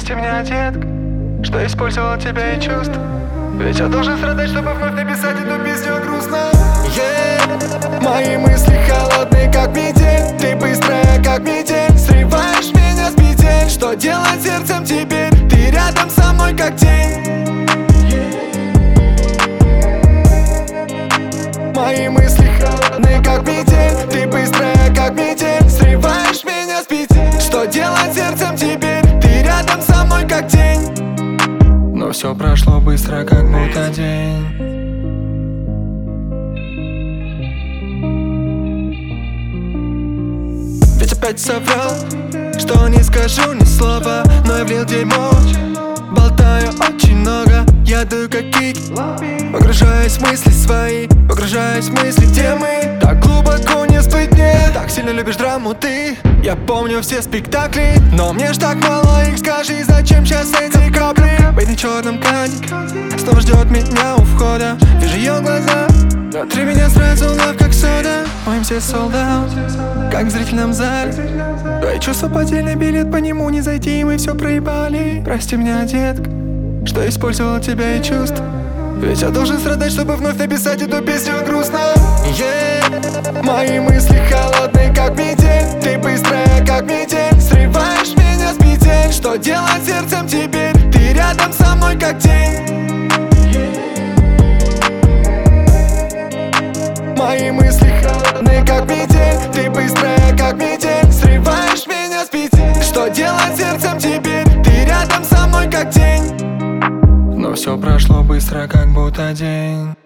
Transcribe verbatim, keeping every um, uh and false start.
Прости меня, детка, что использовал тебя и чувств. Ведь я должен страдать, чтобы вновь написать эту песню грустно. Yeah. Мои мысли холодные, как метель. Ты быстрая, как метель. Срываешь меня с петель. Что делать сердцем теперь? Ты рядом со мной, как тень. Мои мысли холодные, как метель. Ты быстрая, как метель. Срываешь меня с петель. Что делать сердцем теперь? Ты рядом со мной, как тень. Но все прошло быстро, как будто день. Ведь опять соврал, что не скажу ни слова. Но я влил дерьмо, болтаю очень много. Я дую как кик, погружаюсь в мысли свои, погружаюсь в мысли темы. Так глубоко не всплыть мне. Так сильно любишь драму ты. Я помню все спектакли, но мне ж так мало их. Скажи, зачем сейчас эти капли? Бейт на черном ткани снова ждет меня у входа. Вижу ее глаза, внутри меня сразу лав, как сода. Мы все sold out, как в зрительном зале. Твои чувства потеряны, билет по нему не зайти, и мы все проебали. Прости меня, детка, что использовал тебя и чувств. Ведь я должен страдать, чтобы вновь написать эту песню грустно. Yeah. Мои мысли холодные, как метель. Ты быстрая, как метель. Срываешь меня с петель. Что делать сердцем теперь? Ты рядом со мной, как тень. Мои мысли холодные, как метель. Ты быстрая, как метель. Срываешь меня с петель. Что делать сердцем теперь? Ты рядом со мной, как тень. Но все прошло быстро, как будто день.